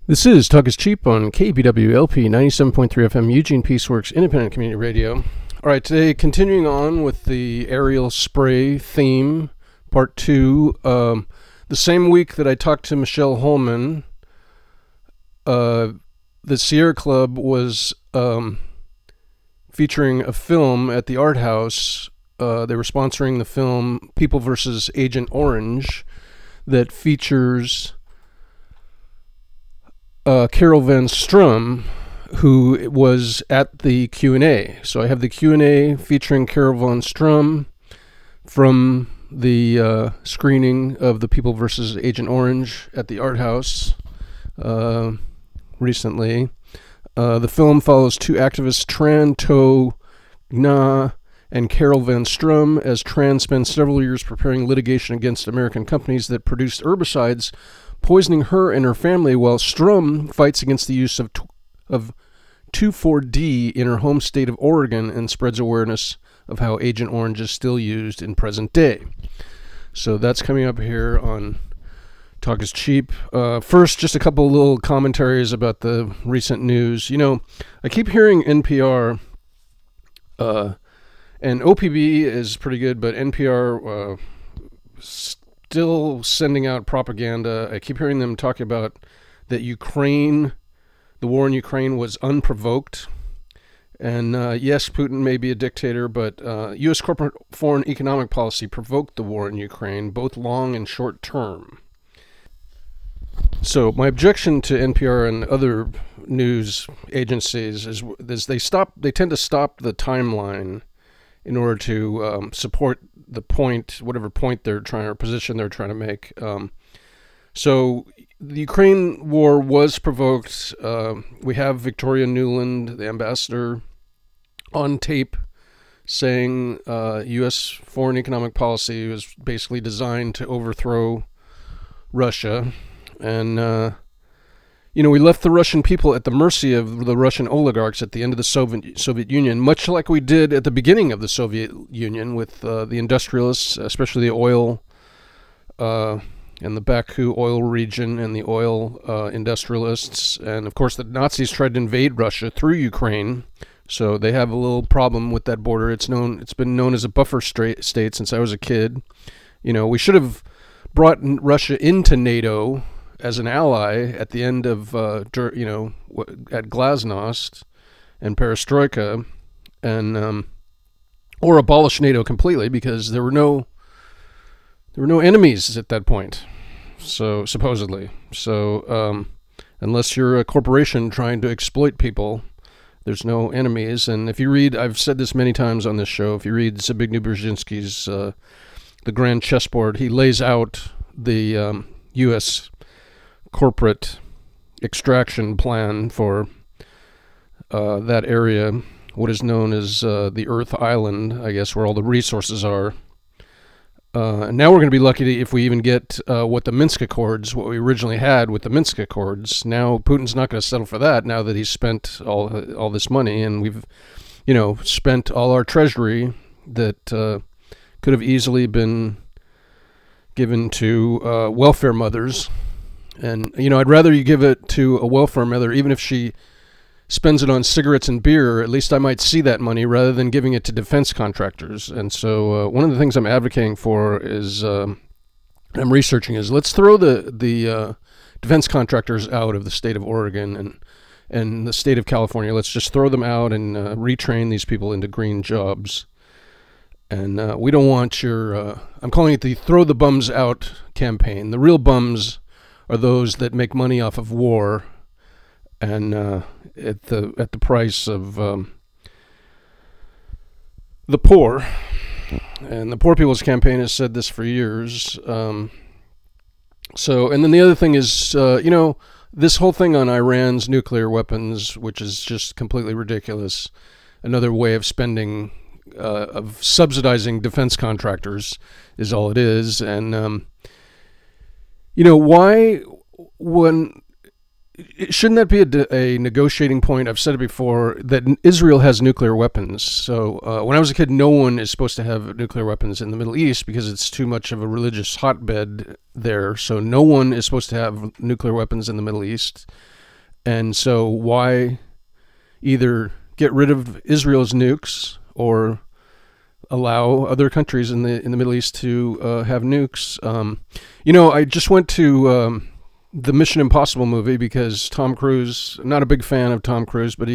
This is Talk is Cheap on KBWLP 97.3 FM, Eugene Peaceworks Independent Community Radio. All right, today continuing on with the aerial spray theme, part 2. The same week that I talked to Michelle Holman, the Sierra Club was featuring a film at the Art House. They were sponsoring the film People vs. Agent Orange that features Carol Van Strum, who was at the Q&A. So I have the Q&A featuring Carol Van Strum from the screening of the People vs. Agent Orange at the Art House recently. The film follows two activists, Tran To Nga and Carol Van Strum, as Tran spends several years preparing litigation against American companies that produced herbicides, poisoning her and her family, while Strum fights against the use of 2,4-D in her home state of Oregon and spreads awareness of how Agent Orange is still used in present day. So that's coming up here on Talk is Cheap. First, just a couple little commentaries about the recent news. You know, I keep hearing NPR, and OPB is pretty good, but NPR still sending out propaganda. I keep hearing them talk about that the war in Ukraine was unprovoked. And yes, Putin may be a dictator, but U.S. corporate foreign economic policy provoked the war in Ukraine, both long and short term. So my objection to NPR and other news agencies is they tend to stop the timeline in order to support the point, whatever point they're trying, or position they're trying to make. So the Ukraine war was provoked. We have Victoria Nuland, the ambassador, on tape saying U.S. foreign economic policy was basically designed to overthrow Russia. And, we left the Russian people at the mercy of the Russian oligarchs at the end of the Soviet Union, much like we did at the beginning of the Soviet Union with the industrialists, especially the oil and the Baku oil region and the oil industrialists. And, of course, the Nazis tried to invade Russia through Ukraine, so they have a little problem with that border. It's been known as a buffer state since I was a kid. You know, we should have brought Russia into NATO as an ally at the end of, at Glasnost and Perestroika, and or abolish NATO completely, because there were no enemies at that point. So supposedly, unless you're a corporation trying to exploit people, there's no enemies. And if you read, I've said this many times on this show, if you read Zbigniew Brzezinski's The Grand Chessboard, he lays out the U.S. corporate extraction plan for that area, what is known as the Earth Island, I guess, where all the resources are. And now we're going to be lucky if we even get what we originally had with the Minsk Accords. Now Putin's not going to settle for that now that he's spent all this money, and we've, spent all our treasury that could have easily been given to welfare mothers. And, I'd rather you give it to a welfare mother, even if she spends it on cigarettes and beer. At least I might see that money rather than giving it to defense contractors. And so one of the things I'm advocating for is, I'm researching, is let's throw the defense contractors out of the state of Oregon and the state of California. Let's just throw them out and retrain these people into green jobs. And we don't want I'm calling it the Throw the Bums Out campaign. The real bums are those that make money off of war, and at the price of the poor. And the Poor People's Campaign has said this for years. And then the other thing is, this whole thing on Iran's nuclear weapons, which is just completely ridiculous. Another way of spending, of subsidizing defense contractors is all it is. And, why, when shouldn't that be a negotiating point? I've said it before, that Israel has nuclear weapons. So when I was a kid, no one is supposed to have nuclear weapons in the Middle East because it's too much of a religious hotbed there. So no one is supposed to have nuclear weapons in the Middle East. And so why either get rid of Israel's nukes or allow other countries in the Middle East to have nukes? I just went to the Mission Impossible movie because Tom Cruise, not a big fan of Tom Cruise, but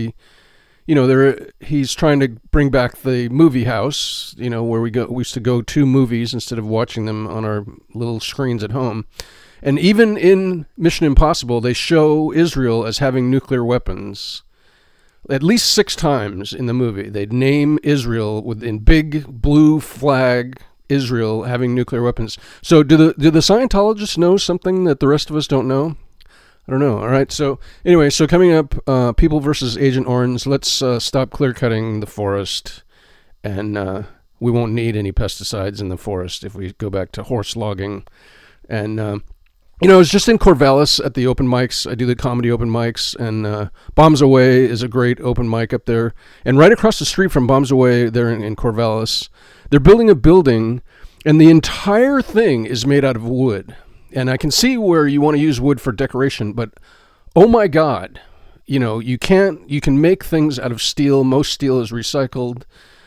he's trying to bring back the movie house, where we used to go to movies instead of watching them on our little screens at home. And even in Mission Impossible, they show Israel as having nuclear weapons. At least 6 times in the movie, they'd name Israel in big blue flag Israel having nuclear weapons. So do the Scientologists know something that the rest of us don't know? I don't know. All right. So anyway, coming up, People versus Agent Orange. Let's stop clear cutting the forest, and we won't need any pesticides in the forest if we go back to horse logging. And I was just in Corvallis at the open mics. I do the comedy open mics, and Bombs Away is a great open mic up there. And right across the street from Bombs Away, there in Corvallis, they're building a building, and the entire thing is made out of wood. And I can see where you want to use wood for decoration, but oh my God, you can make things out of steel. Most steel is recycled.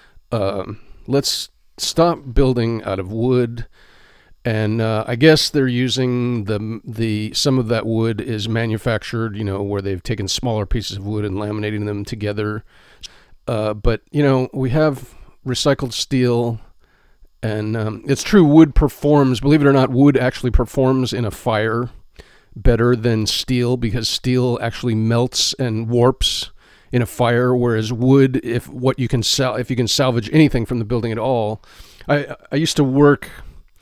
Let's stop building out of wood. And I guess they're using some of that wood is manufactured, where they've taken smaller pieces of wood and laminating them together. But we have recycled steel, and it's true, wood performs, believe it or not, wood actually performs in a fire better than steel, because steel actually melts and warps in a fire, whereas wood, if you can salvage anything from the building at all. I used to work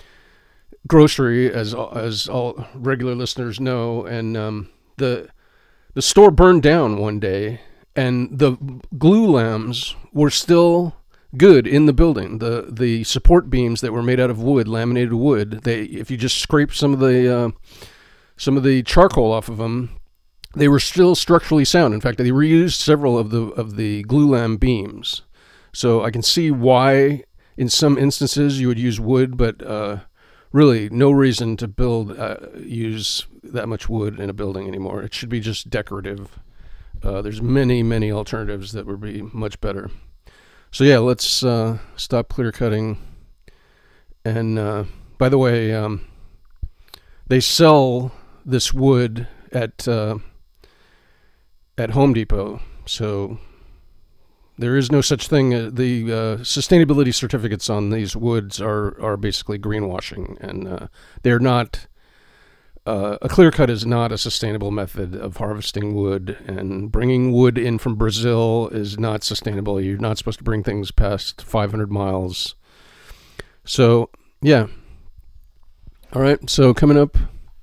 grocery, as all regular listeners know, and the store burned down one day, and the glue lambs were still good in the building. The support beams that were made out of wood, laminated wood, if you just scrape some of the charcoal off of them, they were still structurally sound. In fact, they reused several of the glue lamb beams. So I can see why in some instances you would use wood, but really no reason to use that much wood in a building anymore. It should be just decorative. There's many alternatives that would be much better. So yeah, let's stop clear cutting. And by the way, they sell this wood at Home Depot. So there is no such thing. The sustainability certificates on these woods are basically greenwashing, and they're not. A clear cut is not a sustainable method of harvesting wood, and bringing wood in from Brazil is not sustainable. You're not supposed to bring things past 500 miles. So, yeah. All right, so coming up,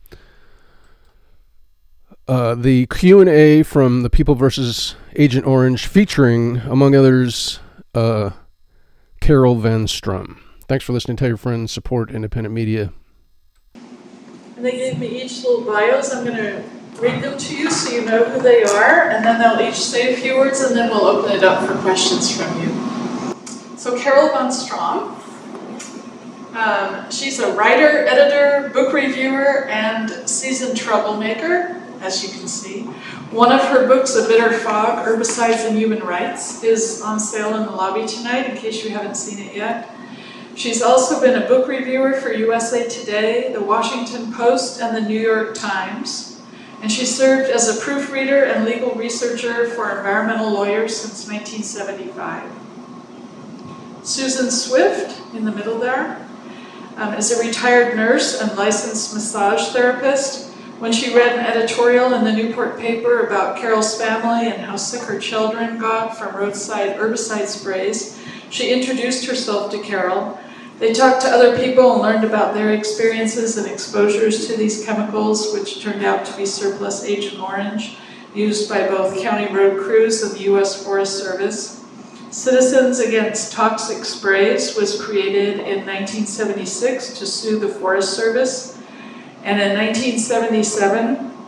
the Q&A from the People versus Agent Orange, featuring, among others, Carol Van Strum. Thanks for listening. Tell your friends, support independent media. And they gave me each little bios. I'm going to read them to you so you know who they are, and then they'll each say a few words, and then we'll open it up for questions from you. So Carol Van Strom, she's a writer, editor, book reviewer, and seasoned troublemaker, as you can see. One of her books, A Bitter Fog, Herbicides and Human Rights, is on sale in the lobby tonight, in case you haven't seen it yet. She's also been a book reviewer for USA Today, The Washington Post, and The New York Times. And she served as a proofreader and legal researcher for environmental lawyers since 1975. Susan Swift, in the middle there, is a retired nurse and licensed massage therapist. When she read an editorial in the Newport paper about Carol's family and how sick her children got from roadside herbicide sprays, she introduced herself to Carol. They talked to other people and learned about their experiences and exposures to these chemicals, which turned out to be surplus Agent Orange, used by both county road crews and the U.S. Forest Service. Citizens Against Toxic Sprays was created in 1976 to sue the Forest Service. And in 1977,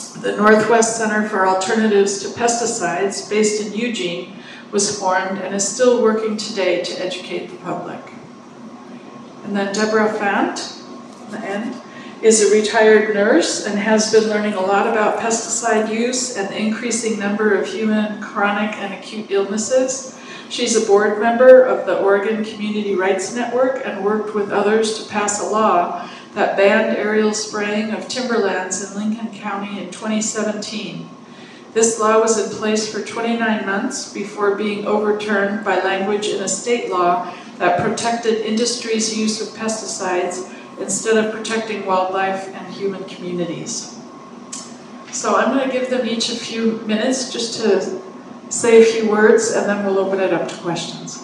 The Northwest Center for Alternatives to Pesticides, based in Eugene, was formed and is still working today to educate the public. And then Deborah Fant, the end, is a retired nurse and has been learning a lot about pesticide use and the increasing number of human chronic and acute illnesses. She's a board member of the Oregon Community Rights Network and worked with others to pass a law that banned aerial spraying of timberlands in Lincoln County in 2017. This law was in place for 29 months before being overturned by language in a state law that protected industry's use of pesticides instead of protecting wildlife and human communities. So I'm going to give them each a few minutes just to say a few words, and then we'll open it up to questions.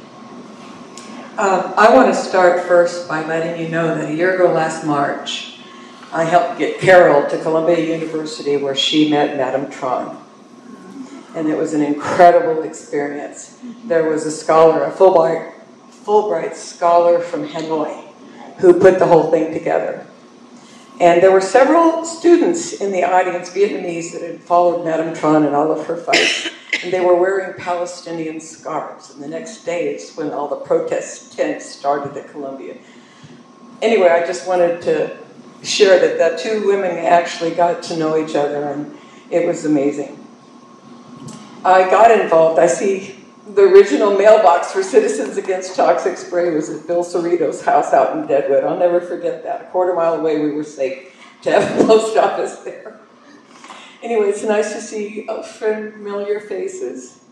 I want to start first by letting you know that a year ago last March, I helped get Carol to Columbia University where she met Madame Tron. And it was an incredible experience. There was a scholar, a Fulbright scholar from Hanoi, who put the whole thing together. And there were several students in the audience, Vietnamese, that had followed Madame Tron in all of her fights. And they were wearing Palestinian scarves. And the next day is when all the protest tents started at Columbia. Anyway, I just wanted to share that the two women actually got to know each other, and it was amazing. I got involved. I see the original mailbox for Citizens Against Toxic Spray was at Bill Cerrito's house out in Deadwood. I'll never forget that. A quarter mile away, we were safe to have a post office there. Anyway, it's nice to see familiar faces.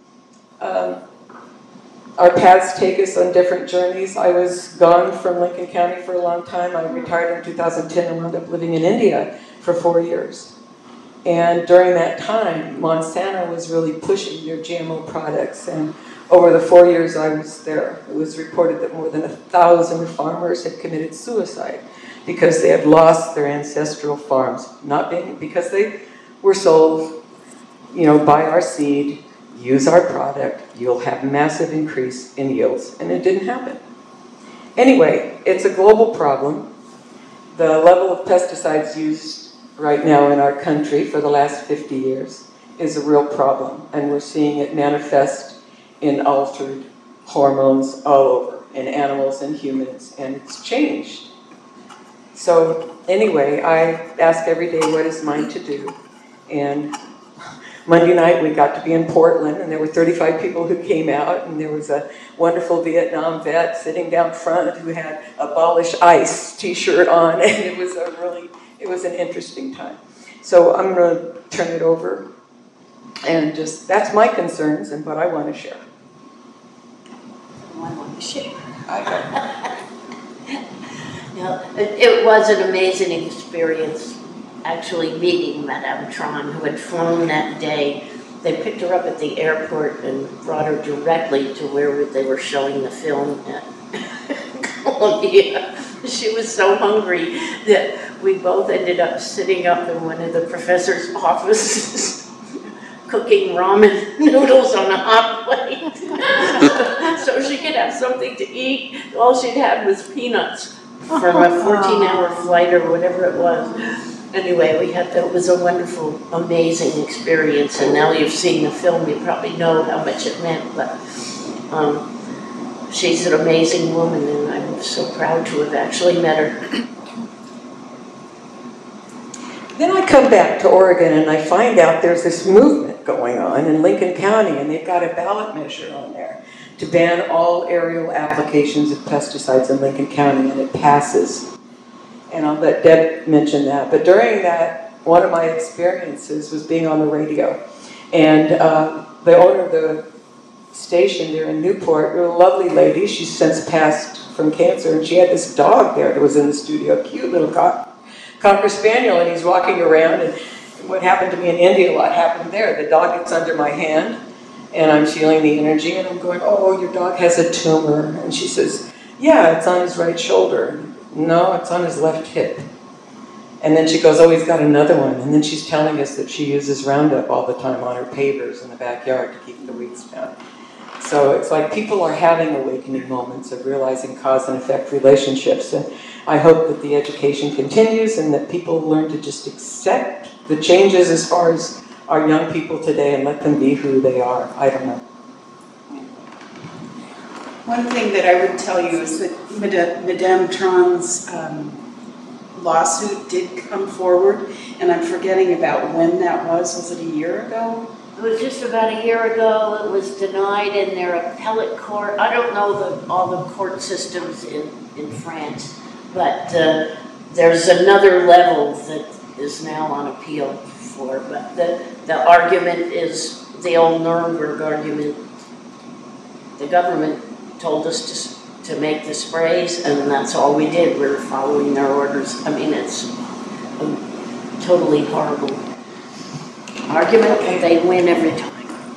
Our paths take us on different journeys. I was gone from Lincoln County for a long time. I retired in 2010 and wound up living in India for 4 years. And during that time, Monsanto was really pushing their GMO products. And over the 4 years I was there, it was reported that more than 1,000 farmers had committed suicide because they had lost their ancestral farms, because they were sold, buy our seed, use our product, you'll have massive increase in yields. And it didn't happen. Anyway, it's a global problem. The level of pesticides used right now in our country for the last 50 years is a real problem. And we're seeing it manifest in altered hormones all over, in animals and humans, and it's changed. So anyway, I ask every day, what is mine to do? And Monday night we got to be in Portland, and there were 35 people who came out, and there was a wonderful Vietnam vet sitting down front who had Abolish ICE t-shirt on, and it was an interesting time. So I'm going to turn it over, and that's my concerns and what I want to share. I want to share. I It was an amazing experience actually meeting Madame Tron, who had flown that day. They picked her up at the airport and brought her directly to where they were showing the film at Columbia. She was so hungry that we both ended up sitting up in one of the professor's offices cooking ramen noodles on a hot plate so she could have something to eat. All she'd had was peanuts from a 14-hour flight or whatever it was. Anyway, that was a wonderful, amazing experience, and now you've seen the film, you probably know how much it meant, but she's an amazing woman, and I'm so proud to have actually met her. Then I come back to Oregon and I find out there's this movement going on in Lincoln County, and they've got a ballot measure on there to ban all aerial applications of pesticides in Lincoln County, and it passes. And I'll let Deb mention that. But during that, one of my experiences was being on the radio. And the owner of the station there in Newport, a lovely lady, she's since passed from cancer, and she had this dog there that was in the studio, a cute little Cocker Spaniel, and he's walking around, and what happened to me in India, a lot happened there. The dog gets under my hand, and I'm feeling the energy, and I'm going, oh, your dog has a tumor. And she says, yeah, it's on his right shoulder. No, it's on his left hip. And then she goes, oh, he's got another one. And then she's telling us that she uses Roundup all the time on her pavers in the backyard to keep the weeds down. So it's like people are having awakening moments of realizing cause and effect relationships. And I hope that the education continues and that people learn to just accept the changes as far as our young people today and let them be who they are. I don't know. One thing that I would tell you is that Madame Tran's lawsuit did come forward, and I'm forgetting about when that was. Was it a year ago? It was just about a year ago. It was denied in their appellate court. I don't know all the court systems in France, but there's another level that is now on appeal for. But the argument is the old Nuremberg argument. The government told us to make the sprays, and that's all we did. We were following their orders. I mean, it's a totally horrible argument, and they win every time.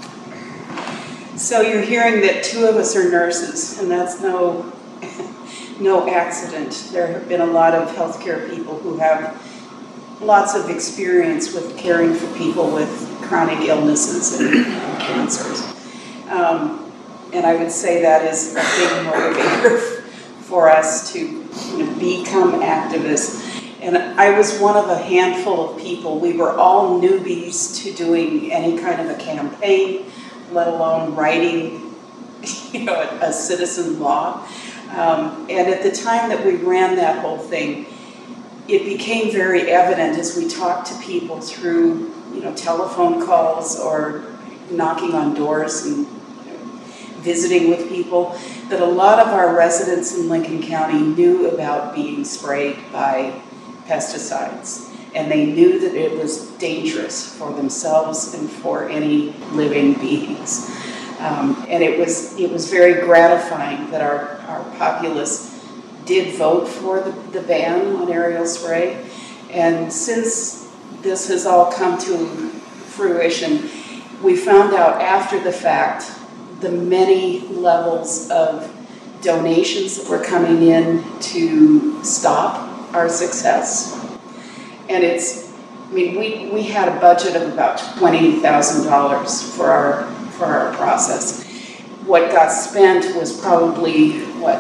So you're hearing that two of us are nurses, and that's no accident. There have been a lot of healthcare people who have lots of experience with caring for people with chronic illnesses and cancers. And I would say that is a big motivator for us to become activists. And I was one of a handful of people. We were all newbies to doing any kind of a campaign, let alone writing, a citizen law. And at the time that we ran that whole thing, it became very evident as we talked to people through, telephone calls or knocking on doors and visiting with people, that a lot of our residents in Lincoln County knew about being sprayed by pesticides, and they knew that it was dangerous for themselves and for any living beings. And it was very gratifying that our populace did vote for the ban on aerial spray. And since this has all come to fruition, we found out after the fact the many levels of donations that were coming in to stop our success. And we had a budget of about $20,000 for our process. What got spent was probably,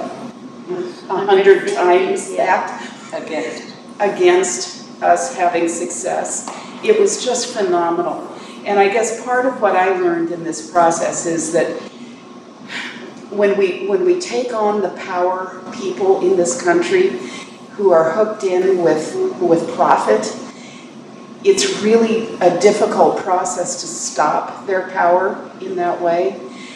100 times that against us having success. It was just phenomenal. And I guess part of what I learned in this process is that when we take on the power people in this country who are hooked in with profit, it's really a difficult process to stop their power in that way.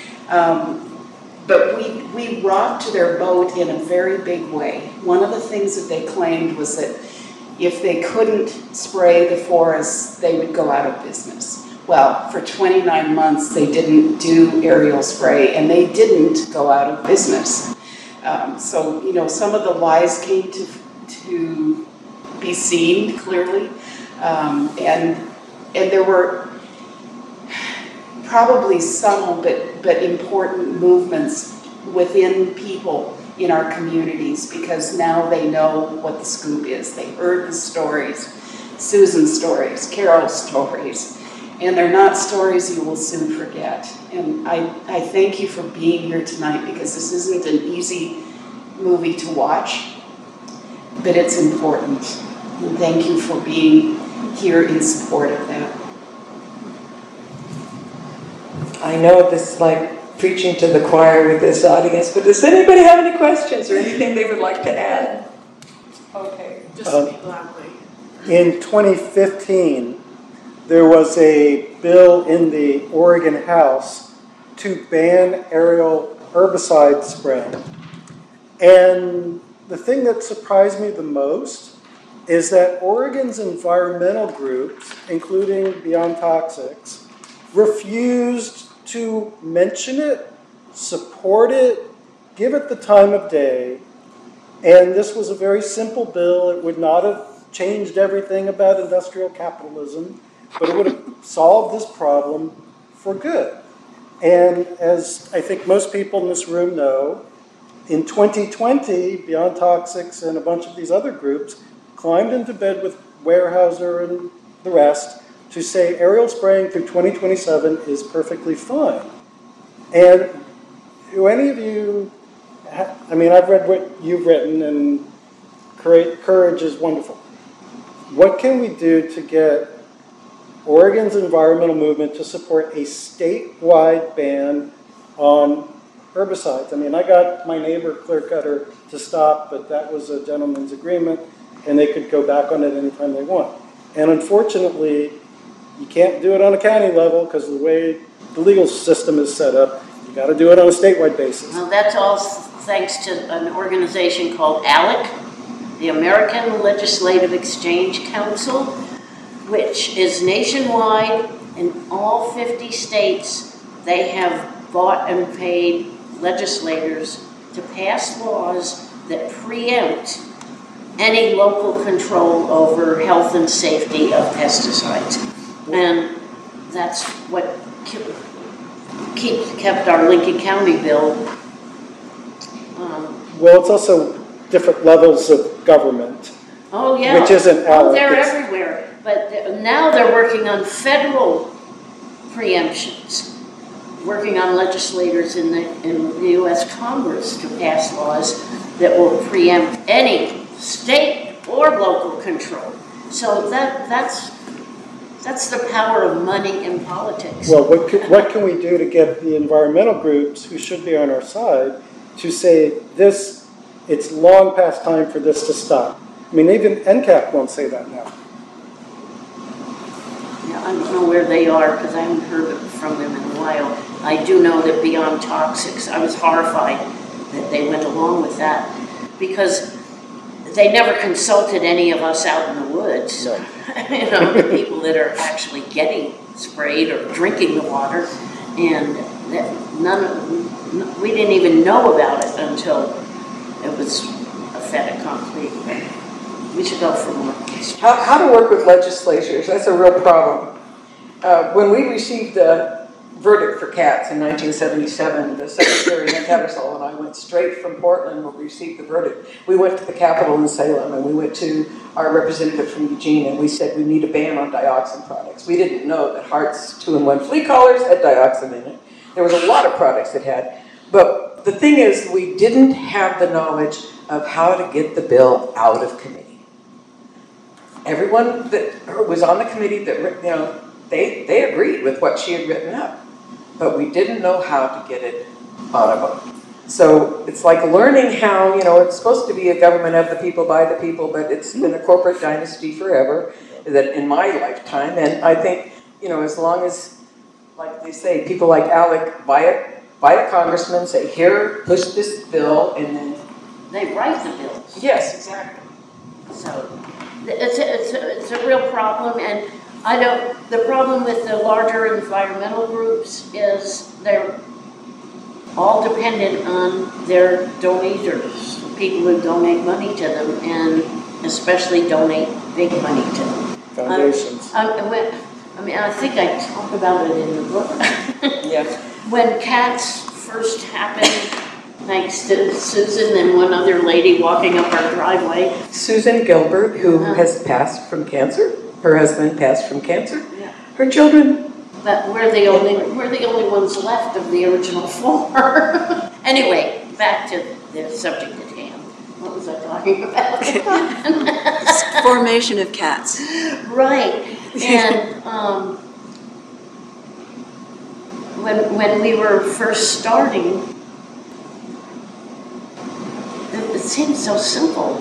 But we rocked their boat in a very big way. One of the things that they claimed was that if they couldn't spray the forests, they would go out of business. Well, for 29 months, they didn't do aerial spray, and they didn't go out of business. So, some of the lies came to be seen clearly, and there were probably subtle but important movements within people in our communities, because now they know what the scoop is. They heard the stories, Susan's stories, Carol's stories, and they're not stories you will soon forget. And I thank you for being here tonight, because this isn't an easy movie to watch, but it's important. And thank you for being here in support of that. I know this is like preaching to the choir with this audience, but does anybody have any questions or anything they would like to add? Okay. Just speak loudly. In 2015, there was a bill in the Oregon House to ban aerial herbicide spraying. And the thing that surprised me the most is that Oregon's environmental groups, including Beyond Toxics, refused to mention it, support it, give it the time of day. And this was a very simple bill. It would not have changed everything about industrial capitalism, but it would have solved this problem for good. And as I think most people in this room know, in 2020, Beyond Toxics and a bunch of these other groups climbed into bed with Weyerhaeuser and the rest to say aerial spraying through 2027 is perfectly fine. And do any of you, I've read what you've written, and courage is wonderful. What can we do to get Oregon's environmental movement to support a statewide ban on herbicides. I mean, I got my neighbor Clear Cutter to stop, but that was a gentleman's agreement, and they could go back on it anytime they want. And unfortunately, you can't do it on a county level because of the way the legal system is set up. You got to do it on a statewide basis. Well, that's all thanks to an organization called ALEC, the American Legislative Exchange Council, which is nationwide in all 50 states. They have bought and paid legislators to pass laws that preempt any local control over health and safety of pesticides. And that's what kept our Lincoln County bill. Well, it's also different levels of government. Oh, yeah. Which isn't ALEC. They're everywhere. But now they're working on federal preemptions, working on legislators in the U.S. Congress to pass laws that will preempt any state or local control. So that's the power of money in politics. Well, what can we do to get the environmental groups who should be on our side to say this, it's long past time for this to stop? I mean, even NCAP won't say that now. Yeah, I don't know where they are because I haven't heard from them in a while. I do know that Beyond Toxics, I was horrified that they went along with that because they never consulted any of us out in the woods. No. You know, the people that are actually getting sprayed or drinking the water, and we didn't even know about it until it was a fait accompli. We should go for more. How to work with legislatures, that's a real problem. When we received the verdict for cats in 1977, the Secretary Nick Ebersol and I went straight from Portland when we received the verdict. We went to the Capitol in Salem, and we went to our representative from Eugene, and we said we need a ban on dioxin products. We didn't know that Hart's 2-in-1 flea collars had dioxin in it. There was a lot of products that had. But the thing is, we didn't have the knowledge of how to get the bill out of committee. Everyone that was on the committee, that they agreed with what she had written up, but we didn't know how to get it out of them. So it's like learning how, it's supposed to be a government of the people, by the people, but it's been a corporate dynasty forever, that in my lifetime. And I think, as long as, like they say, people like Alec buy a congressman, say, here, push this bill, and then they write the bills. Yes, exactly. So it's a real problem, and the problem with the larger environmental groups is they're all dependent on their donors, people who donate money to them, and especially donate big money to them. Foundations. I think I talk about it in the book. Yes. When cats first happened, thanks to Susan and one other lady walking up our driveway. Susan Gilbert, who has passed from cancer. Her husband passed from cancer. Yeah. Her children. But we're the only ones left of the original four. Anyway, back to the subject at hand. What was I talking about? Formation of cats. Right. And when we were first starting, it seemed so simple,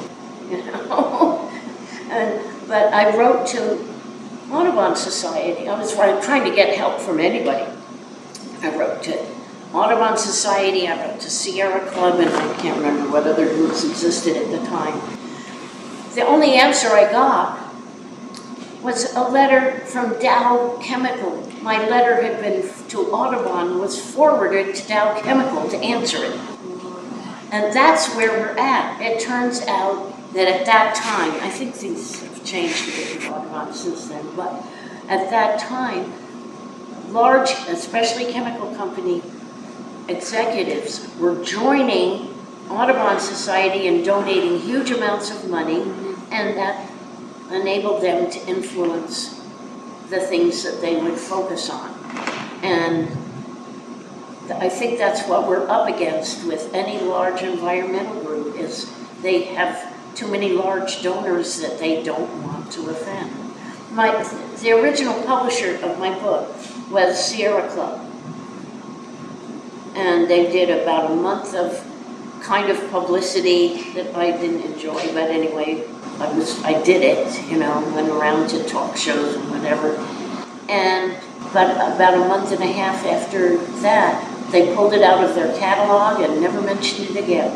but I wrote to Audubon Society. I was trying to get help from anybody. I wrote to Audubon Society, I wrote to Sierra Club, and I can't remember what other groups existed at the time. The only answer I got was a letter from Dow Chemical. My letter had been to Audubon, was forwarded to Dow Chemical to answer it. And that's where we're at. It turns out that at that time, I think things have changed a bit with Audubon since then, but at that time, large, especially chemical company executives were joining Audubon Society and donating huge amounts of money, and that enabled them to influence the things that they would focus on. And I think that's what we're up against with any large environmental group, is they have too many large donors that they don't want to offend. the original publisher of my book was Sierra Club. And they did about a month of kind of publicity that I didn't enjoy, but anyway, I did it, went around to talk shows and whatever. But about a month and a half after that, they pulled it out of their catalog and never mentioned it again.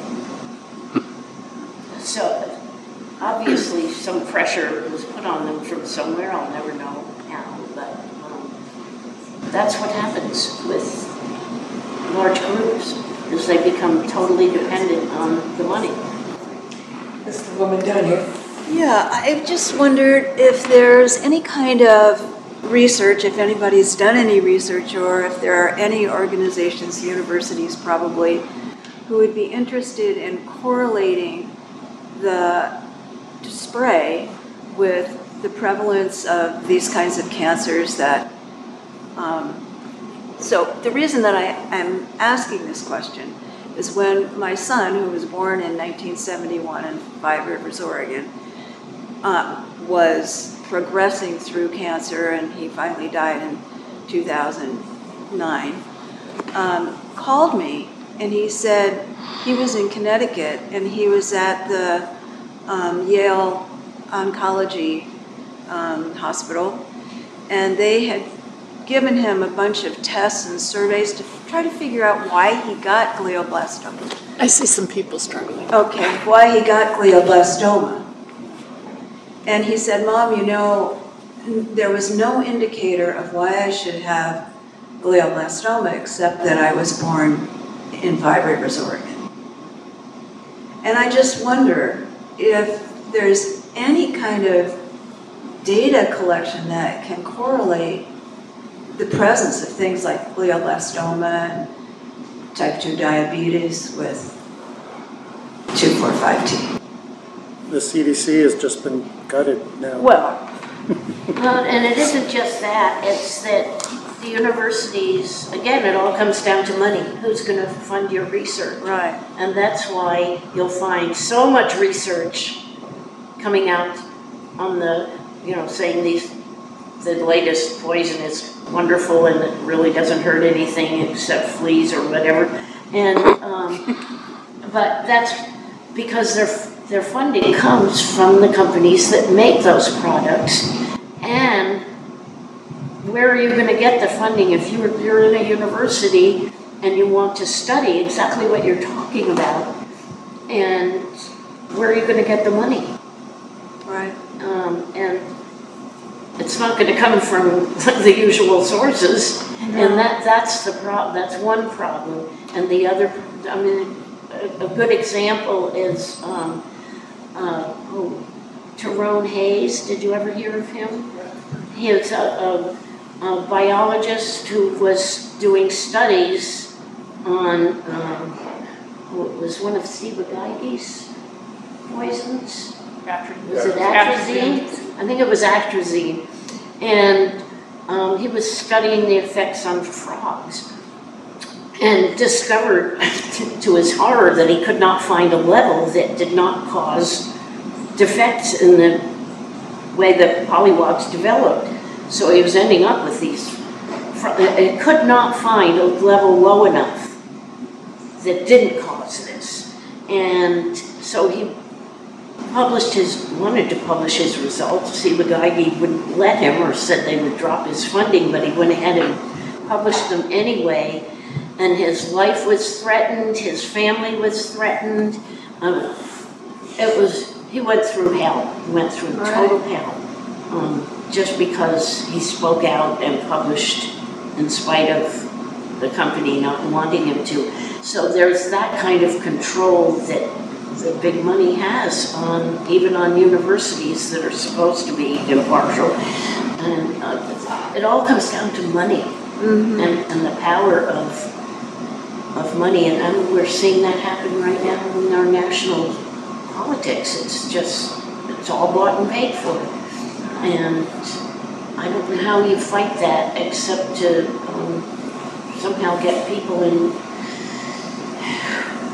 So obviously some pressure was put on them from somewhere, I'll never know how, but that's what happens with large groups, is they become totally dependent on the money. This is the woman down here. Yeah, I've just wondered if there's any kind of research, if anybody's done any research, or if there are any organizations, universities probably, who would be interested in correlating the spray with the prevalence of these kinds of cancers that so the reason that I am asking this question is when my son, who was born in 1971 in Five Rivers, Oregon, was progressing through cancer, and he finally died in 2009, called me, and he said he was in Connecticut, and he was at the Yale Oncology Hospital, and they had given him a bunch of tests and surveys to try to figure out why he got glioblastoma. I see some people struggling. Okay, why he got glioblastoma. And he said, Mom, there was no indicator of why I should have glioblastoma except that I was born in Five Rivers, Oregon. And I just wonder if there's any kind of data collection that can correlate the presence of things like glioblastoma and type 2 diabetes with 2,4,5-T. The CDC has just been gutted now. Well, and it isn't just that, it's that the universities, again, it all comes down to money. Who's going to fund your research? Right. And that's why you'll find so much research coming out on saying the latest poison is wonderful and it really doesn't hurt anything except fleas or whatever. And but that's because their funding comes from the companies that make those products. And where are you going to get the funding if you're in a university and you want to study exactly what you're talking about? And where are you going to get the money? Right. And it's not going to come from the usual sources, and that's one problem. And the other, a good example is Tyrone Hayes. Did you ever hear of him? He was a biologist who was doing studies on it was one of Steve Geigy's poisons. Was it atrazine? I think it was atrazine. And he was studying the effects on frogs and discovered, to his horror, that he could not find a level that did not cause defects in the way that pollywogs developed. So he was ending up with these. It could not find a level low enough that didn't cause this. And so he wanted to publish his results. Steve Geigy wouldn't let him, or said they would drop his funding, but he went ahead and published them anyway. And his life was threatened, his family was threatened. He went through hell. He went through total hell, just because he spoke out and published in spite of the company not wanting him to. So there's that kind of control that the big money has even on universities that are supposed to be impartial. And it all comes down to money, and the power of money. And we're seeing that happen right now in our national politics. It's all bought and paid for. And I don't know how you fight that except to somehow get people in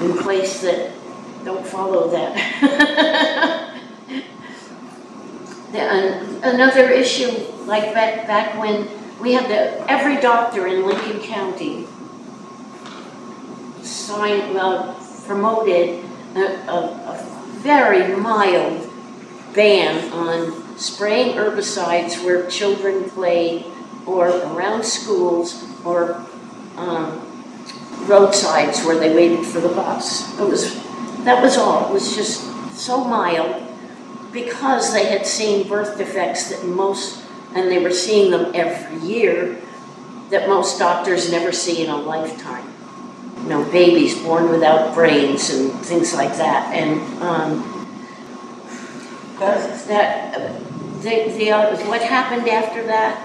place that don't follow that. Another issue, like back when we had every doctor in Lincoln County promoted a very mild ban on spraying herbicides where children played or around schools or roadsides where they waited for the bus. That was all. It was just so mild because they had seen birth defects and they were seeing them every year that most doctors never see in a lifetime. You know, babies born without brains and things like that. And what happened after that?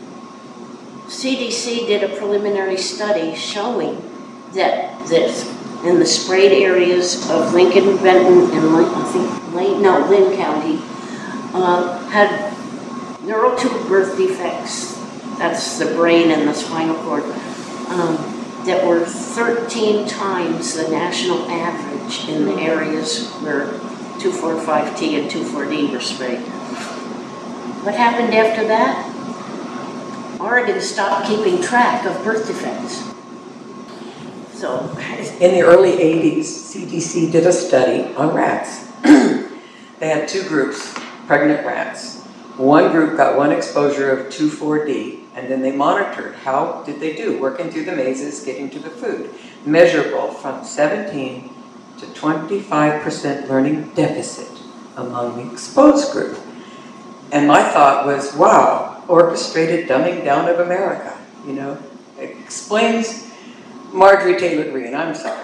CDC did a preliminary study showing that in the sprayed areas of Lincoln, Benton, and Lynn County had neural tube birth defects. That's the brain and the spinal cord. That were 13 times the national average in the areas where 2,4,5-T and 2,4-D were sprayed. What happened after that? Oregon stopped keeping track of birth defects. So, in the early 80s, CDC did a study on rats. They had two groups, pregnant rats. One group got one exposure of 2,4-D, and then they monitored how did they do, working through the mazes, getting to the food. Measurable from 17 to 25% learning deficit among the exposed group. And my thought was, wow, orchestrated dumbing down of America, you know. It explains Marjorie Taylor Greene, I'm sorry.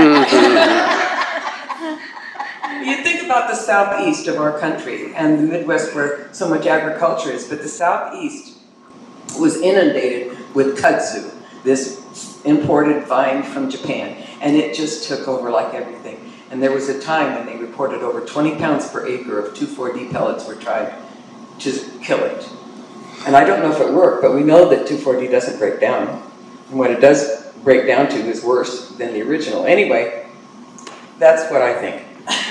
You think about the southeast of our country and the Midwest where so much agriculture is, but the southeast was inundated with kudzu, this imported vine from Japan, and it just took over like everything. And there was a time when they reported over 20 pounds per acre of 2,4-D pellets were tried to kill it. And I don't know if it worked, but we know that 2,4-D doesn't break down. And what it does break down to is worse than the original. Anyway, that's what I think.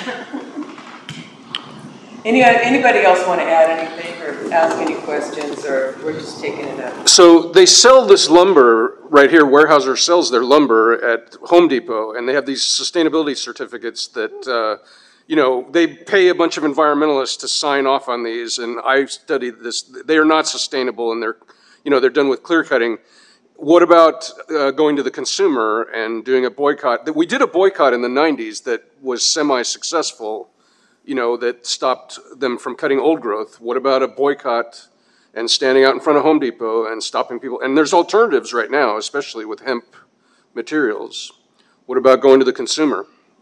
Anybody else want to add anything or ask any questions, or we're just taking it up? So they sell this lumber right here. Weyerhaeuser sells their lumber at Home Depot, and they have these sustainability certificates that, they pay a bunch of environmentalists to sign off on these, and I studied this. They are not sustainable, and they're done with clear cutting. What about going to the consumer and doing a boycott? We did a boycott in the 90s that was semi-successful, that stopped them from cutting old growth. What about a boycott and standing out in front of Home Depot and stopping people? And there's alternatives right now, especially with hemp materials. What about going to the consumer?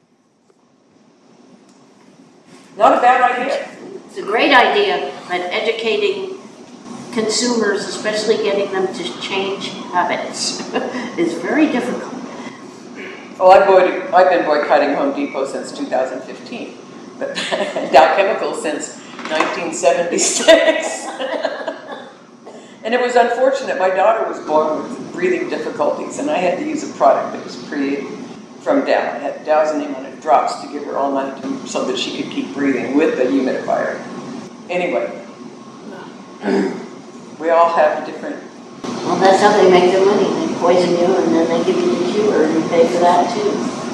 Not a bad idea. It's a great idea, but educating consumers, especially getting them to change habits, is very difficult. Well, I've been boycotting Home Depot since 2015, but Dow Chemical since 1976. And it was unfortunate. My daughter was born with breathing difficulties, and I had to use a product that was created from Dow. I had Dow's name on it, drops, to give her all night so that she could keep breathing with the humidifier. Anyway, we all have different... Well, that's how they make their money. They poison you, and then they give you the cure, and you pay for that, too.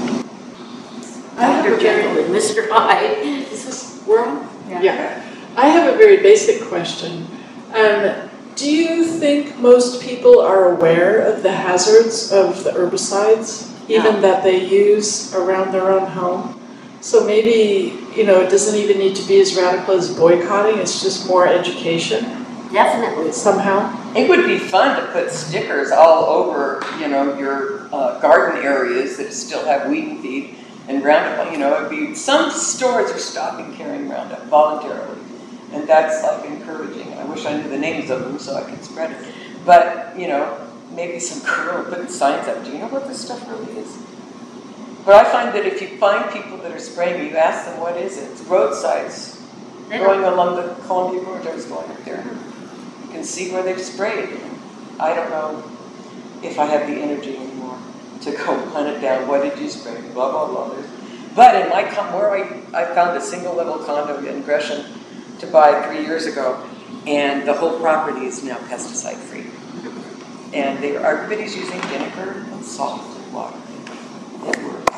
Dr. Jekyll and Mr. Hyde. Is this world? Yeah. I have a very basic question. Do you think most people are aware of the hazards of the herbicides, even that they use around their own home? So maybe, it doesn't even need to be as radical as boycotting, it's just more education. Definitely. Somehow. It would be fun to put stickers all over, your garden areas that still have weed and feed and Roundup. It'd be, some stores are stopping carrying Roundup voluntarily, and that's like encouraging. I wish I knew the names of them so I could spread it. But maybe some girl putting signs up. Do you know what this stuff really is? But I find that if you find people that are spraying, you ask them what is it. It's roadsides going along the Columbia corridors going up there. You can see where they've sprayed. I don't know if I have the energy anymore to go hunt it down. What did you spray? Blah, blah, blah. But in my where I found a single level condo in Gresham to buy 3 years ago, and the whole property is now pesticide-free. And everybody's using vinegar and salt and water. It works.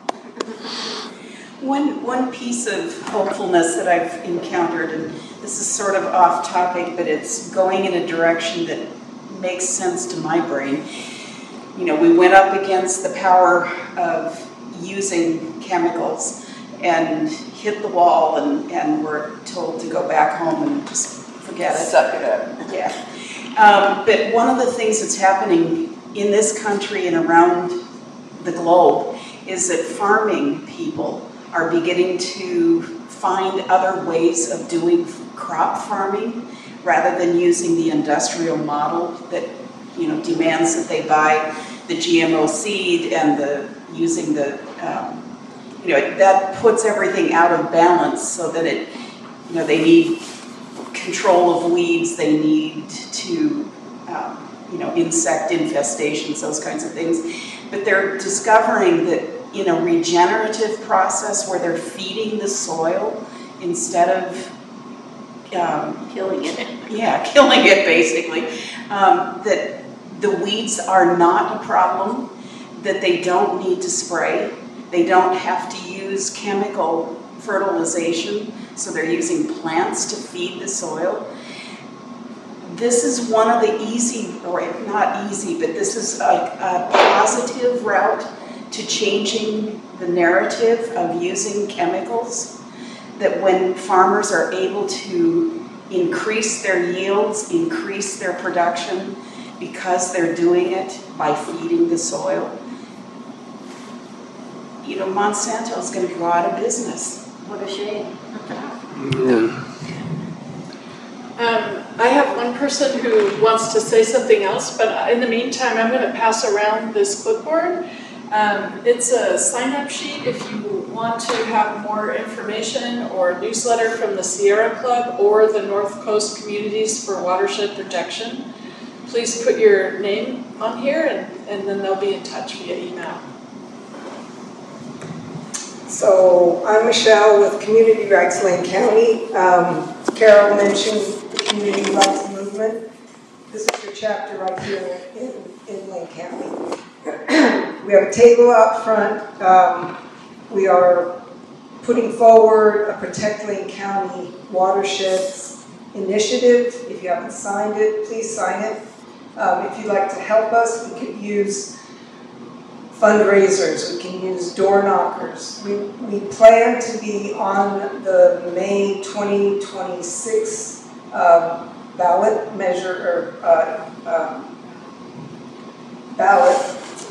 One piece of hopefulness that I've encountered, and this is sort of off topic, but it's going in a direction that makes sense to my brain. You know, we went up against the power of using chemicals and hit the wall, and were told to go back home and just forget it. Suck it up. Yeah. But one of the things that's happening in this country and around the globe is that farming people are beginning to find other ways of doing crop farming rather than using the industrial model that, you know, demands that they buy the GMO seed and using the that puts everything out of balance, so that it, you know, they need control of weeds, they need to, insect infestations, those kinds of things. But they're discovering that in a regenerative process where they're feeding the soil instead of Killing it. Yeah, killing it basically. That the weeds are not a problem, that they don't need to spray, they don't have to use chemical fertilization, so they're using plants to feed the soil. This is one of the easy, or not easy, but this is a positive route to changing the narrative of using chemicals, that when farmers are able to increase their yields, increase their production, because they're doing it by feeding the soil, you know, Monsanto is going to go out of business. What a shame. Yeah. I have one person who wants to say something else, but in the meantime, I'm going to pass around this clipboard. It's a sign-up sheet if you want to have more information or newsletter from the Sierra Club or the North Coast Communities for Watershed Protection. Please put your name on here, and then they'll be in touch via email. So I'm Michelle with Community Rights Lane County. Carol mentioned the Community Rights Movement. This is your chapter right here in Lane County. We have a table out front. We are putting forward a Protect Lane County Watersheds initiative. If you haven't signed it, please sign it. If you'd like to help us, we could use fundraisers, we can use door knockers. We plan to be on the May 2026 ballot measure, or ballot,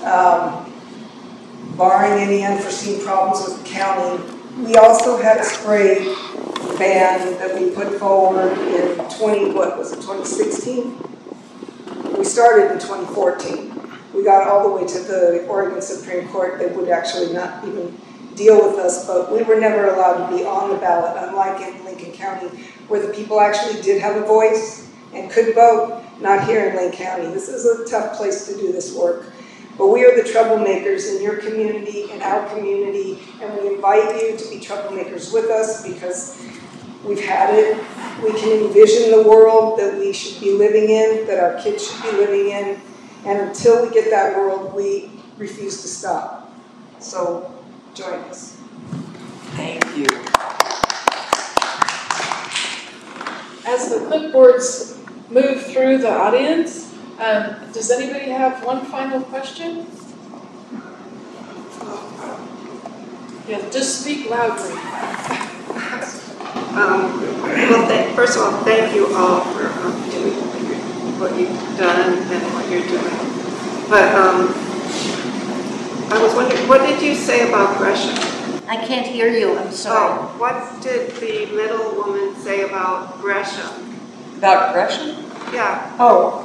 barring any unforeseen problems with the county. We also had a spray ban that we put forward in 2016? We started in 2014. We got all the way to the Oregon Supreme Court. They would actually not even deal with us, but we were never allowed to be on the ballot, unlike in Lincoln County, where the people actually did have a voice and could vote, not here in Lane County. This is a tough place to do this work. But we are the troublemakers in your community, in our community, and we invite you to be troublemakers with us, because we've had it. We can envision the world that we should be living in, that our kids should be living in. And until we get that world, we refuse to stop. So join us. Thank you. As the clipboards move through the audience, does anybody have one final question? Yeah, just speak loudly. First of all, thank you all for doing what you've done and what you're doing. But I was wondering, what did you say about Gresham? I can't hear you, I'm sorry. Oh, what did the little woman say about Gresham? About Gresham? Yeah. Oh.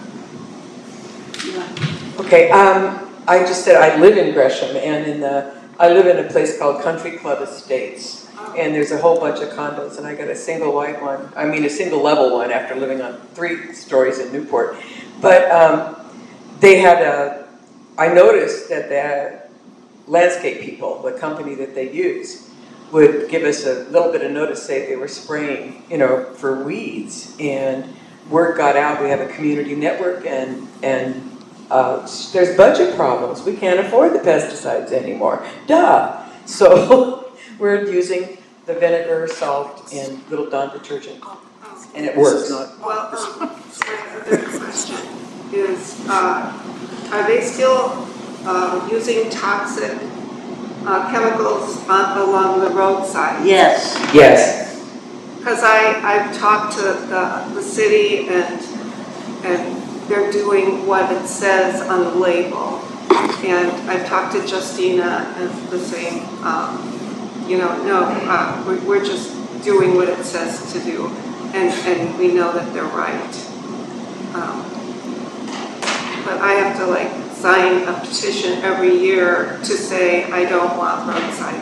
Okay, I just said I live in Gresham, and I live in a place called Country Club Estates. And there's a whole bunch of condos, and I got a single level one after living on 3 stories in Newport. But they had I noticed that the landscape people, the company that they use, would give us a little bit of notice, say they were spraying, for weeds, and word got out. We have a community network, and there's budget problems. We can't afford the pesticides anymore. Duh. So we're using the vinegar, salt, and Little Dawn detergent, and it works. Well, my other question is, are they still using toxic chemicals along the roadside? Yes. Yes. Because I've talked to the city, and they're doing what it says on the label. And I've talked to Justina, and the same, we're just doing what it says to do. And we know that they're right. But I have to sign a petition every year to say I don't want roadside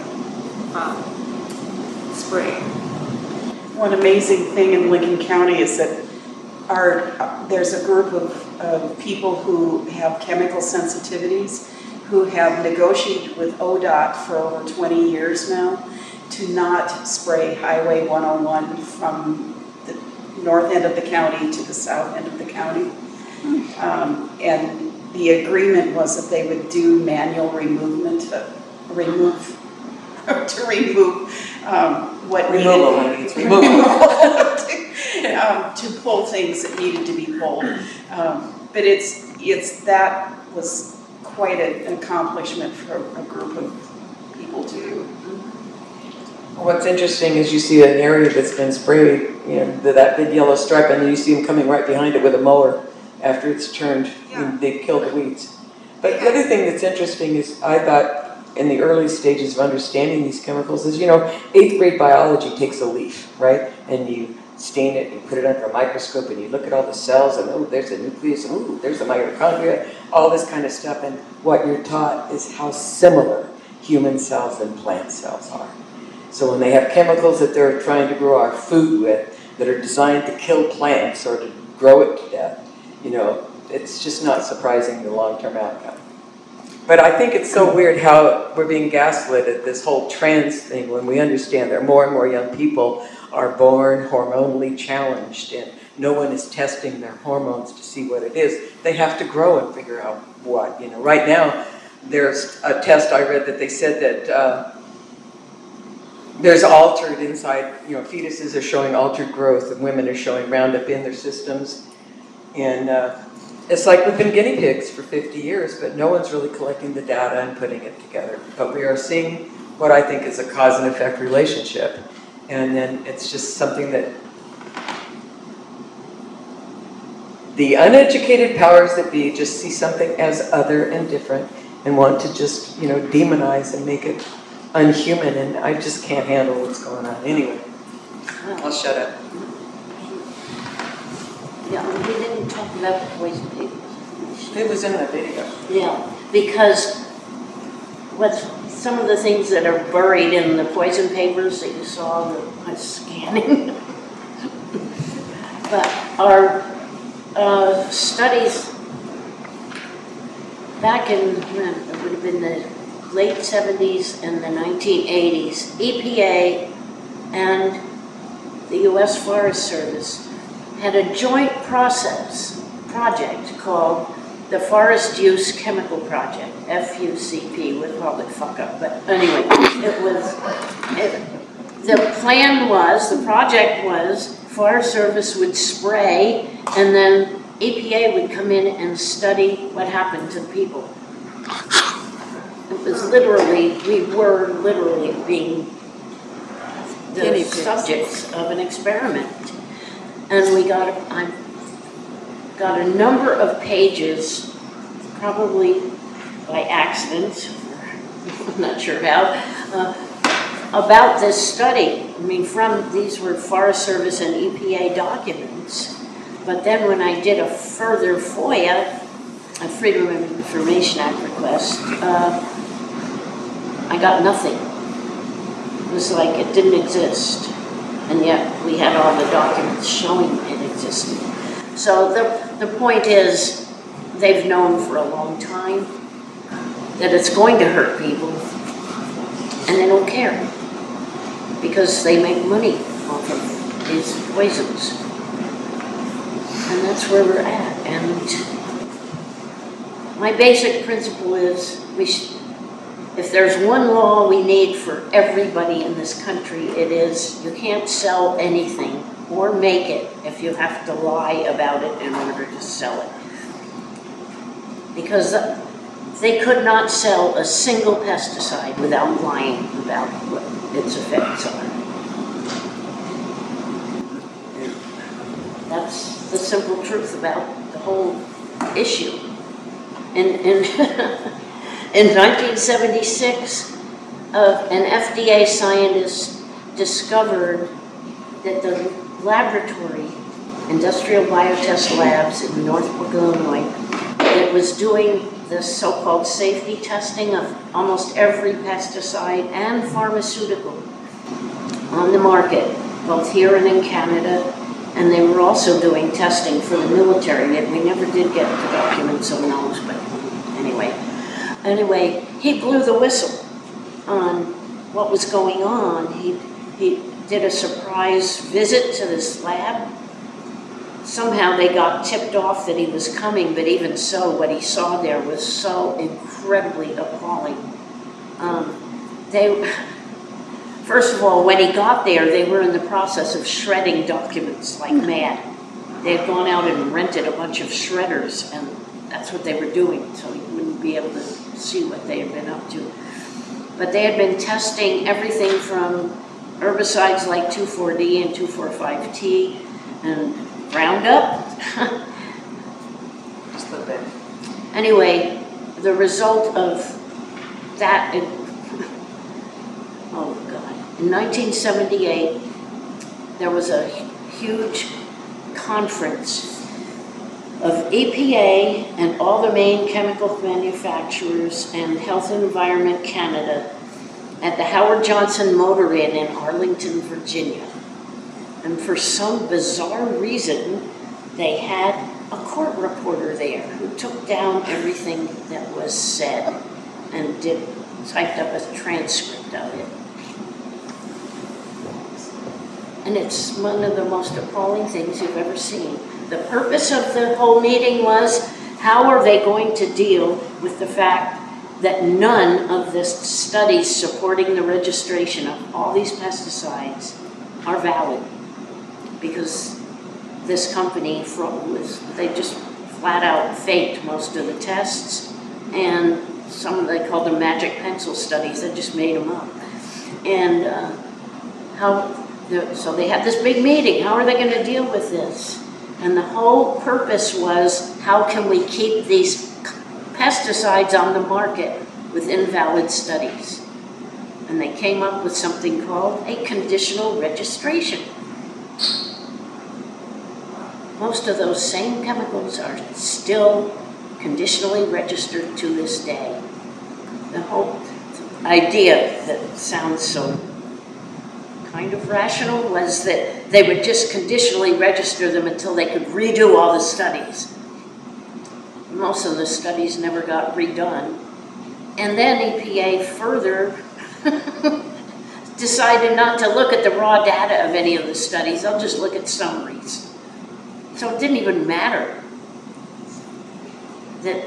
spraying. One amazing thing in Lincoln County is that there's a group of people who have chemical sensitivities who have negotiated with ODOT for over 20 years now to not spray Highway 101 from the north end of the county to the south end of the county. And the agreement was that they would do manual removal to pull things that needed to be pulled. But that was quite an accomplishment for a group of people to do. What's interesting is you see an area that's been sprayed, that big yellow stripe, and then you see them coming right behind it with a mower after it's turned. Yeah. They've killed the weeds. But the other thing that's interesting is, I thought, in the early stages of understanding these chemicals is, 8th grade biology takes a leaf, right? And you stain it, you put it under a microscope, and you look at all the cells, and there's a nucleus, and there's the mitochondria, all this kind of stuff. And what you're taught is how similar human cells and plant cells are. So when they have chemicals that they're trying to grow our food with that are designed to kill plants or to grow it to death, it's just not surprising the long-term outcome. But I think it's so weird how we're being gaslit at this whole trans thing when we understand that more and more young people are born hormonally challenged, and no one is testing their hormones to see what it is. They have to grow and figure out what. Right now, there's a test I read that they said that there's altered inside, fetuses are showing altered growth, and women are showing Roundup in their systems. And it's like we've been guinea pigs for 50 years, but no one's really collecting the data and putting it together. But we are seeing what I think is a cause and effect relationship. And then it's just something that the uneducated powers that be just see something as other and different and want to just, demonize and make it unhuman. And I just can't handle what's going on. Anyway, I'll shut up. Yeah, we didn't talk about the poison papers. It was in the video. Yeah, because some of the things that are buried in the poison papers that you saw that I was scanning. But our studies back in, it would have been the late 70s and the 1980s, EPA and the U.S. Forest Service had a joint project called the Forest Use Chemical Project, FUCP. We'll probably fuck up, but anyway, the project was Forest Service would spray, and then EPA would come in and study what happened to people. It was we were literally being the subjects of an experiment. And I got a number of pages, probably by accident, I'm not sure how, about this study. These were Forest Service and EPA documents. But then when I did a further FOIA, a Freedom of Information Act request, I got nothing. It was like it didn't exist. And yet we had all the documents showing it existed. So the point is, they've known for a long time that it's going to hurt people, and they don't care. because they make money off of these poisons. And that's where we're at. And my basic principle is if there's one law we need for everybody in this country, it is you can't sell anything or make it if you have to lie about it in order to sell it. Because they could not sell a single pesticide without lying about what its effects are. That's the simple truth about the whole issue. In 1976, an FDA scientist discovered that the laboratory, Industrial Biotest Labs in Northbrook, Illinois, that was doing the so-called safety testing of almost every pesticide and pharmaceutical on the market, both here and in Canada. And they were also doing testing for the military. We never did get the documents on those, but anyway, he blew the whistle on what was going on. He did a surprise visit to this lab. Somehow they got tipped off that he was coming, but even so, what he saw there was so incredibly appalling. First of all, when he got there, they were in the process of shredding documents like mad. They had gone out and rented a bunch of shredders, and that's what they were doing, so you wouldn't be able to see what they had been up to. But they had been testing everything from herbicides like 2,4-D and 2,4,5-T and Roundup. Anyway, the result of that, oh God, in 1978, there was a huge conference of EPA and all the main chemical manufacturers and Health and Environment Canada at the Howard Johnson Motor Inn in Arlington, Virginia. And for some bizarre reason, they had a court reporter there who took down everything that was said and typed up a transcript of it. And it's one of the most appalling things you've ever seen. The purpose of the whole meeting was, how are they going to deal with the fact that none of the studies supporting the registration of all these pesticides are valid? Because this company, they just flat out faked most of the tests, and some they called them magic pencil studies. They just made them up. And so they had this big meeting. How are they going to deal with this? And the whole purpose was, how can we keep these pesticides on the market with invalid studies? And they came up with something called a conditional registration. Most of those same chemicals are still conditionally registered to this day. The whole idea that sounds so kind of rational was that they would just conditionally register them until they could redo all the studies. Most of the studies never got redone. And then EPA further decided not to look at the raw data of any of the studies. They'll just look at summaries. So it didn't even matter that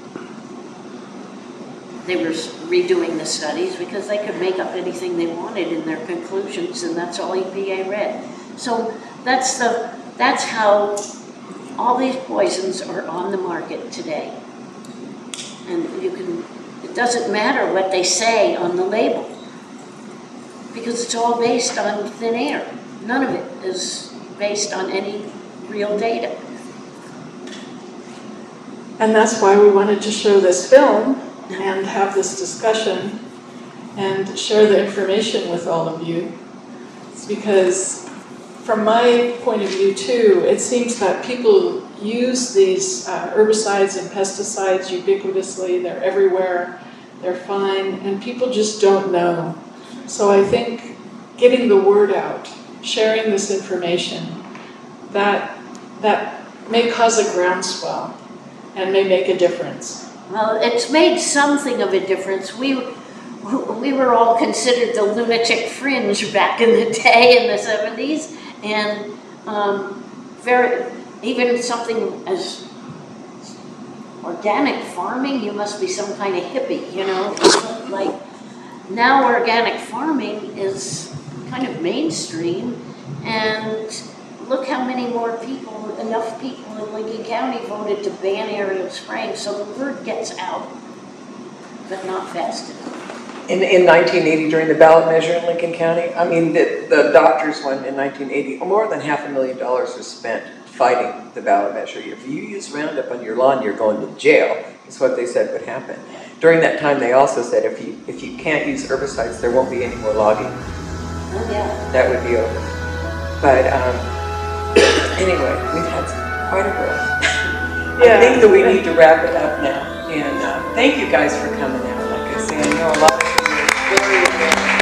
they were redoing the studies, because they could make up anything they wanted in their conclusions, and that's all EPA read. So that's how all these poisons are on the market today. And it doesn't matter what they say on the label, because it's all based on thin air. None of it is based on any real data. And that's why we wanted to show this film and have this discussion and share the information with all of you. It's because, from my point of view too, it seems that people use these herbicides and pesticides ubiquitously. They're everywhere, they're fine, and people just don't know. So I think getting the word out, sharing this information, that may cause a groundswell and may make a difference. Well, it's made something of a difference. We we were all considered the lunatic fringe back in the day in the 70s, and even something as organic farming, you must be some kind of hippie, you know. Like now organic farming is kind of mainstream, and look how many more people, enough people in Lincoln County voted to ban aerial spraying, so the word gets out, but not fast enough. In 1980, during the ballot measure in Lincoln County, I mean, the doctors won in 1980, more than $500,000 was spent fighting the ballot measure. If you use Roundup on your lawn, you're going to jail, is what they said would happen. During that time, they also said if you can't use herbicides, there won't be any more logging. Oh, yeah. That would be over. But anyway, we've had quite a growth. I think that we need to wrap it up now. And thank you guys for coming out. Like I say, I know a lot of you are very aware.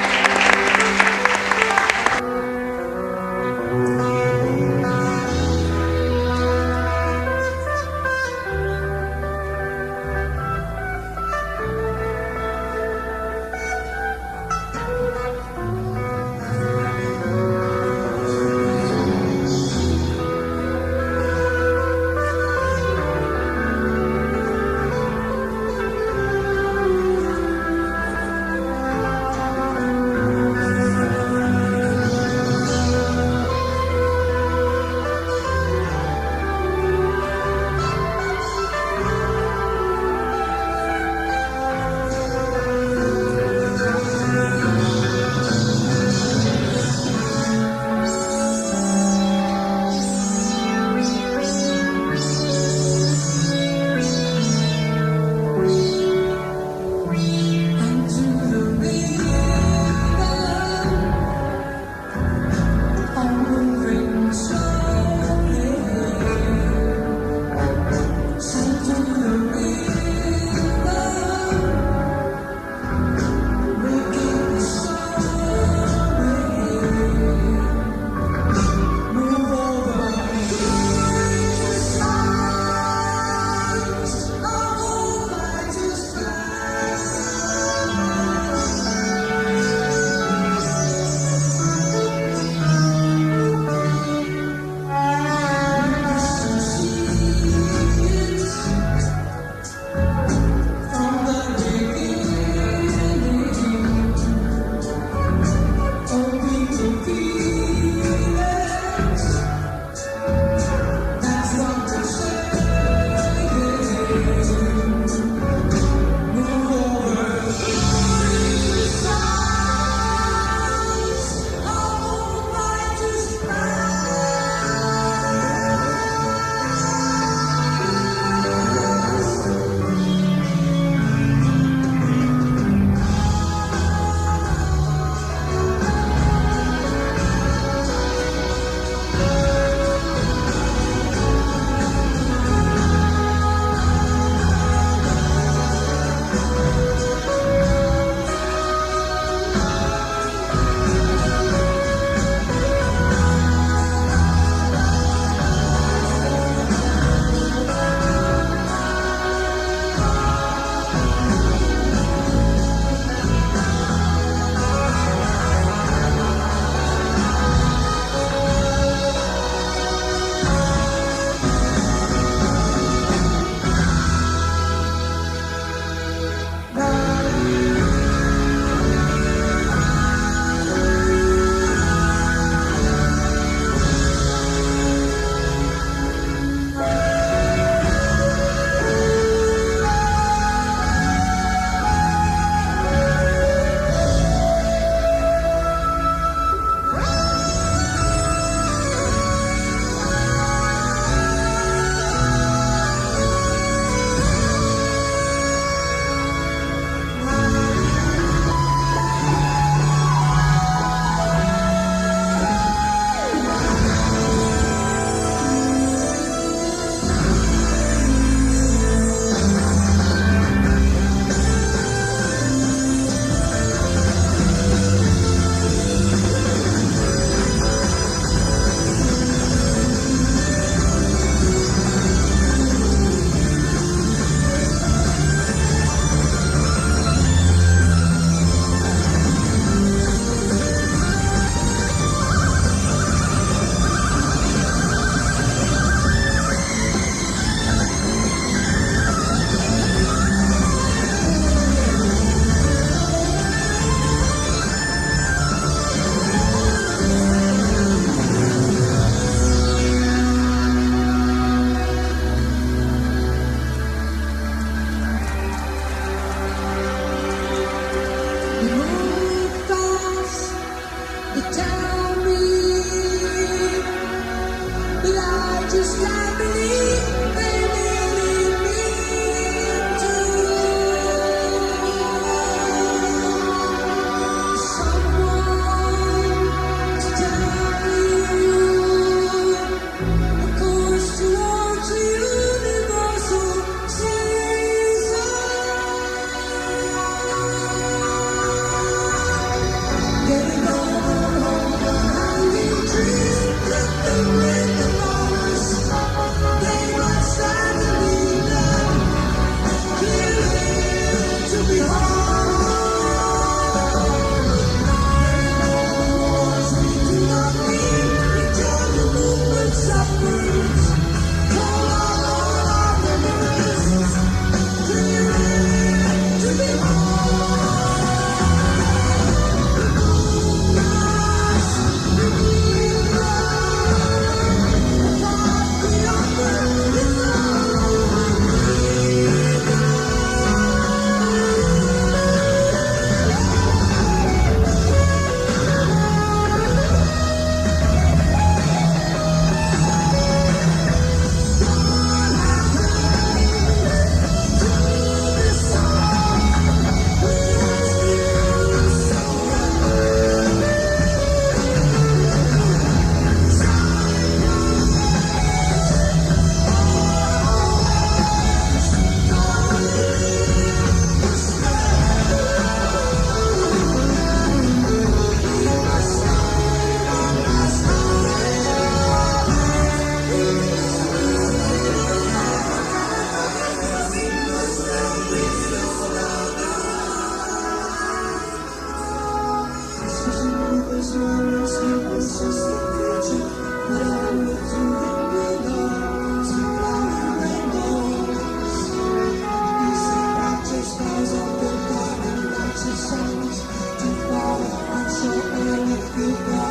you go.